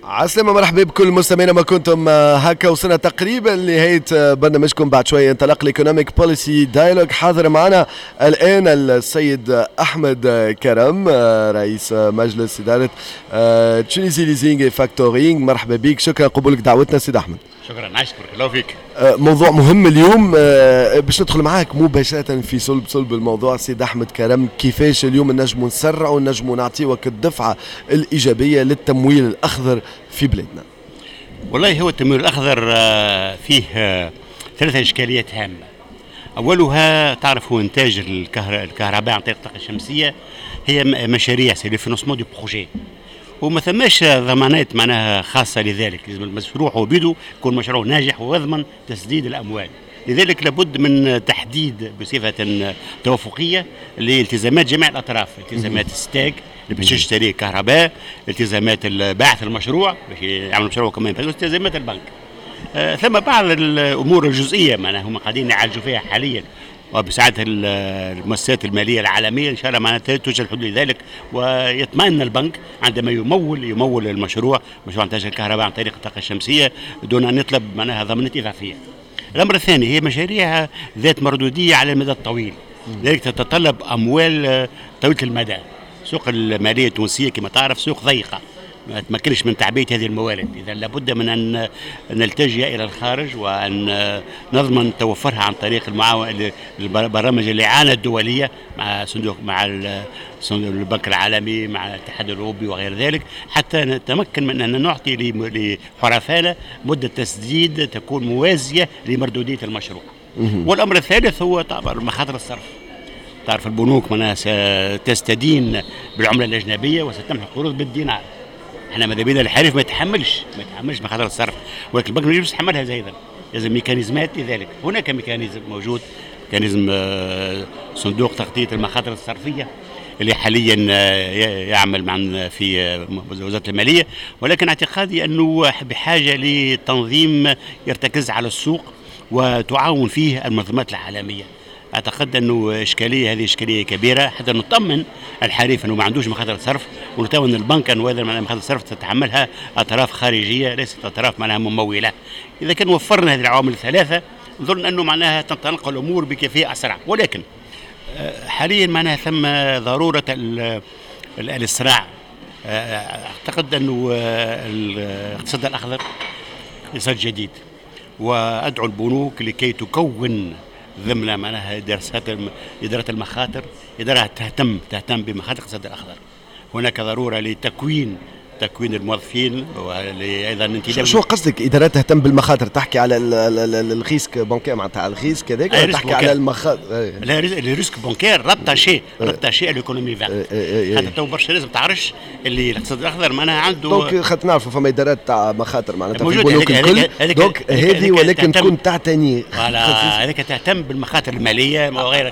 عسلامة، مرحبا بكل مستمعينا. ما كنتم هكا وصلنا تقريبا لنهاية برنامجكم. بعد شوية انطلق الايكونوميك بوليسي دايلوج. حاضر معنا الآن السيد أحمد كرم، رئيس مجلس إدارة تشيلسي ليزينغ فاكتورينغ. مرحبا بك، شكرا قبولك دعوتنا سيد أحمد. شكرا، عايشك بارك الله فيك. موضوع مهم اليوم، باش ندخل معاك مباشرة في صلب الموضوع. سيد أحمد كرم، كيفاش اليوم نجموا نسرعوا نجموا نعطيوك الدفعة الإيجابية للتمويل الأخضر في بلادنا؟ والله هو التمويل الأخضر فيه ثلاثة إشكاليات هامة. أولها تعرف هو إنتاج الكهرباء عن طريق الطاقة الشمسية، هي مشاريع سي لو فينانسمون دو بروجي، وما ثماش ضمانات معناها خاصة لذلك. لازم المشروع هو بيدو يكون مشروع ناجح ويضمن تسديد الأموال. لذلك لابد من تحديد بصفة توافقية لالتزامات جميع الأطراف، التزامات الستاك اللي باش يشتري كهرباء، التزامات باعث المشروع باش يعمل مشروع كمان، التزامات البنك. ثم بعض الأمور الجزئية معناها هم قاعدين يعالجوا فيها حاليا، وبساعة المؤسسات المالية العالمية إن شاء الله معناتها توجد حلول لذلك، ويطمئن البنك عندما يمول المشروع، مشروع إنتاج الكهرباء عن طريق الطاقة الشمسية، دون أن يطلب معناها ضمانات إضافية. الأمر الثاني هي مشاريع ذات مردودية على المدى الطويل، لذلك تتطلب أموال طويلة المدى. سوق المالية التونسية كما تعرف سوق ضيقة، ما تمكنش من تعبئة هذه الموارد، إذا لابد من أن نلتجئ إلى الخارج وأن نضمن توفرها عن طريق البرامج الإعانة الدولية مع صندوق، مع البنك العالمي، مع الاتحاد الأوروبي وغير ذلك، حتى نتمكن من أن نعطي لحرفائنا مدة تسديد تكون موازية لمردودية المشروع. والأمر الثالث هو طبعا مخاطر الصرف. تعرف البنوك معناها ستستدين بالعملة الأجنبية وستمنح قروض بالدينار. احنا ماذا بينا الحريف ما يتحملش مخاطر الصرف، ولكن البنك ما يتحملها زايدا، لازم ميكانيزمات لذلك. هناك ميكانيزم موجود، ميكانيزم صندوق تغطية المخاطر الصرفية اللي حاليا يعمل معنا في وزارة المالية، ولكن اعتقادي أنه بحاجة لتنظيم يرتكز على السوق وتعاون فيه المنظمات العالمية. اعتقد انه هذه اشكاليه كبيره حتى نطمن الحريف انه ما عندوش مخاطر صرف، ونطمن البنك انه هذا مخاطر الصرف تتحملها اطراف خارجيه ليست اطراف معناها مموله. اذا كان وفرنا هذه العوامل الثلاثه نظن انه معناها تنطلق الامور بكيفيه اسرع، ولكن حاليا معناها ثم ضروره الاسراع. اعتقد انه الاقتصاد الاخضر اقتصاد جديد، وادعو البنوك لكي تكون ضمن معناها إدارة المخاطر، إدارة تهتم بمخاطر الاقتصاد الأخضر. هناك ضرورة لتكوين الموظفين، وايضا انتداب. شو قصدك إدارات تهتم بالمخاطر؟ تحكي على الريسك بانكير معناتها الريسك هذاك، ولا تحكي على المخاطر؟ الريسك بانكير رابطاشي الايكونومي فيرت. حتى تو برشا لازم تعرفش اللي الاقتصاد الاخضر معناها عنده دونك خاطر نعرفوا فما إدارات تاع مخاطر معناتها في البنوك الكل، دونك هذه ولكن تكون تعتني هذيك تهتم بالمخاطر الماليه وغيرها.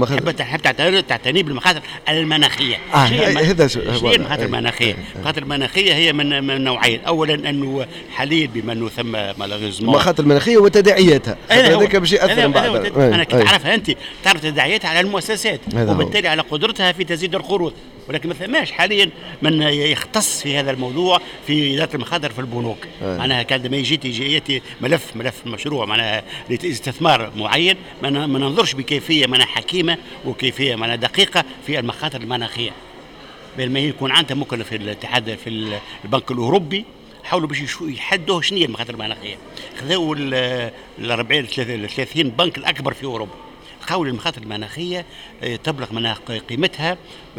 تحب تعتني بالمخاطر المناخيه. هذا شو هي المخاطر المناخيه. المخاطر المناخيه هي من نوعين. اولا انه حاليا بما انه ثم مالغيزمون المخاطر المناخيه وتداعياتها، هذاك باش ياثر من بعد. انا كنت تعرفها انت، تعرف تداعياتها على المؤسسات وبالتالي على قدرتها في تسديد القروض، ولكن ما ثماش حاليا من يختص في هذا الموضوع في اداره المخاطر في البنوك. معناها كان لما ياتي ملف مشروع معناها لاستثمار معين، ما ننظرش بكيفيه معناها حكيمه وكيفيه معناها دقيقه في المخاطر المناخيه. بينما يكون عندها ممكن في الاتحاد في البنك الاوروبي حاولوا باش يحدوا شنو هي المخاطر المناخيه. خذوا ال 40 30 بنك الاكبر في اوروبا، لقاو المخاطر المناخيه تبلغ منها قيمتها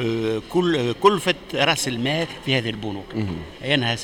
كلفه راس المال في هذه البنوك، انها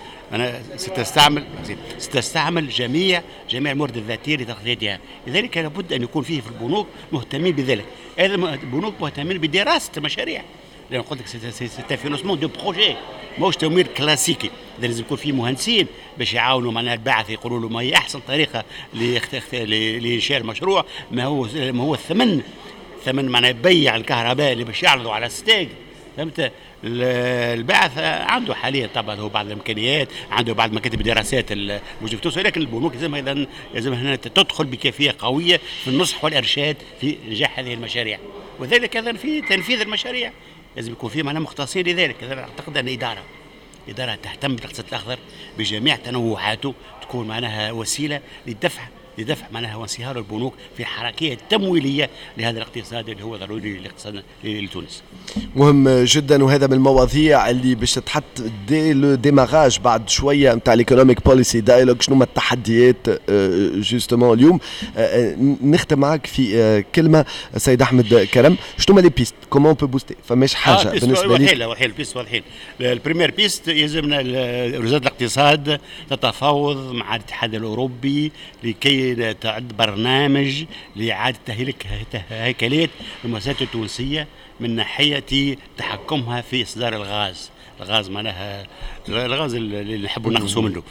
ستستعمل جميع الموارد الذاتيه لتغطيتها. لذلك لابد ان يكون فيه في البنوك مهتمين بذلك. هذا البنوك مهتمين بدراسه المشاريع، لأن قلت لك سي فينانسمون دو بروجي، ماهوش تمويل كلاسيكي. لازم يكون فيه مهندسين باش يعاونوا معناها الباحث، يقولوا له ما هي أحسن طريقة لإنشاء المشروع، ما هو الثمن معناها يبيع الكهرباء اللي باش يعرضوا على الستاج. فهمت؟ الباحث عنده حاليا طبعا هو بعض الامكانيات، عنده بعض مكاتب دراسات الموجوده في تونس، ولكن البنوك لازم هنا تدخل بكيفيه قويه في النصح والارشاد في نجاح هذه المشاريع، وذلك ايضا في تنفيذ المشاريع لازم يكون في معناها مختصين لذلك. اعتقد ان إدارة تهتم بالاقتصاد الأخضر بجميع تنوعاته، تكون معناها وسيلة لدفع معناها وانصهار البنوك في الحركية التمويلية لهذا الاقتصاد اللي هو ضروري للاقتصاد لتونس. مهم جدا، وهذا من المواضيع اللي باش تتحط دي لو ديماراج بعد شويه نتاع الايكونوميك بوليسي دايلوج. شنو هما التحديات جوستومون اليوم؟ نختم معك في كلمه سيد احمد كرم، شنو هما لي بيست كومون بو بوستي؟ فماش حاجه بالنسبه لي وحيل بيست واضحين. البريمير بيست يلزمنا وزاره الاقتصاد تتفاوض مع الاتحاد الاوروبي لكي تعد برنامج لإعادة هيكلية المؤسسات التونسية من ناحية تحكمها في إصدار الغاز معناها الغاز اللي نحبوا نقصوا منه.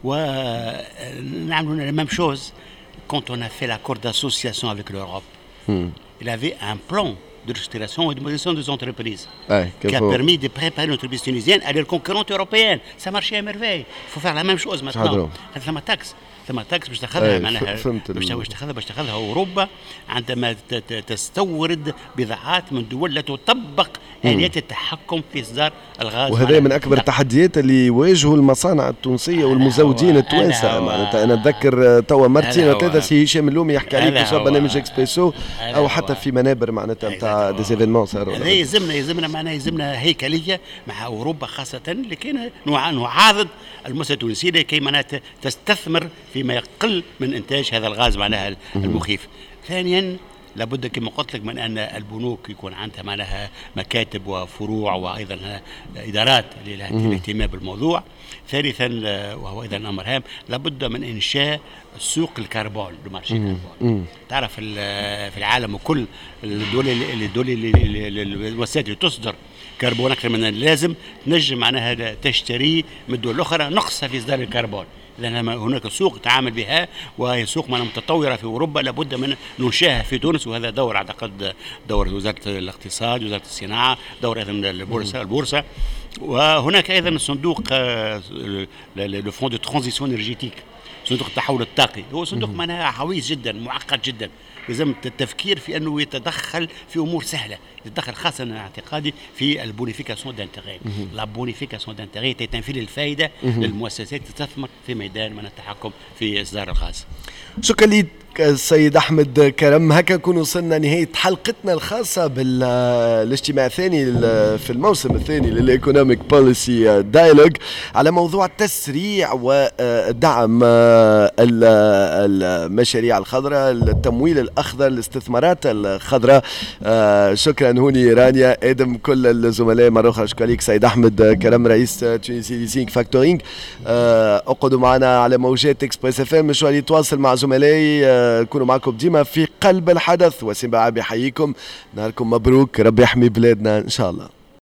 ونعملوا la même chose quand on a fait l'accord d'association avec l'Europe. Il avait un plan de restructuration et de modernisation des entreprises qui a permis de préparer l'entreprise tunisienne à la concurrente européenne. Ça marchait à merveille. Il faut faire la même chose maintenant. ثم تاكس باش تاخذها معناها باش تاخذها اوروبا عندما تستورد بضاعات من دول لا تطبق آليات التحكم في اصدار الغاز. وهذا من اكبر التحديات اللي يواجهوا المصانع التونسيه والمزودين التوانسه. معناتها انا اتذكر توا مرتين وثلاثه سي هشام اللومي يحكي عليك في برنامج اكسبريسو او حتى في منابر معناتها نتاع ديزيفينمون صاروا. هذا يلزمنا معناها يلزمنا هيكليه مع اوروبا خاصه لكي نعاضد المؤسسه التونسيه لكي معناتها تستثمر فيما يقل من إنتاج هذا الغاز معناها المخيف. ثانيا لابد كما قلت لك من أن البنوك يكون عندها معناها مكاتب وفروع وأيضا إدارات للاهتمام بالموضوع. ثالثا وهو أيضا أمر هام، لابد من إنشاء سوق الكربون المارشي الكربون. تعرف في العالم كل الدول الوسائل اللي تصدر كربون أكثر من اللازم تنجم معناها تشتري من الدول الأخرى نقصها في إصدار الكربون. لأن هناك سوق تعامل بها وهي سوق متطورة في أوروبا لابد من ننشئها في تونس، وهذا دور أعتقد دور وزارة الاقتصاد وزارة الصناعة، دور أيضا البورصة. وهناك أيضا صندوق لو فون دو ترانزيسيون انرجيتيك، صندوق التحول الطاقي، هو صندوق معناها عويص جدا معقد جدا، لازم التفكير في أنه يتدخل في أمور سهلة، يتدخل خاصة اعتقادي في البونيفيكاسيون دانتيغي. لا بونيفيكاسيون دانتيغي تنفيذ الفائدة للمؤسسات تستثمر في ميدان من التحكم في إصدار الغاز. شكرا لك السيد أحمد كرم. هكا نكون وصلنا نهاية حلقتنا الخاصة بالاجتماع الثاني في الموسم الثاني للإيكونوميك بوليسي دايلوج على موضوع تسريع ودعم المشاريع الخضراء، التمويل الأخضر، الاستثمارات الخضراء. شكرا هوني رانيا آدم كل الزملاء مرة أخرى. شكرا لك سيد أحمد كرم رئيس تونسي ليزينغ فاكتورينغ. اقعدوا معنا على موجات اكسبريس اف ام، مشوار يتواصل مع زملائي كونوا معكم ديما في قلب الحدث. وسيم بعابي يحييكم، نهاركم مبروك، ربي يحمي بلادنا إن شاء الله.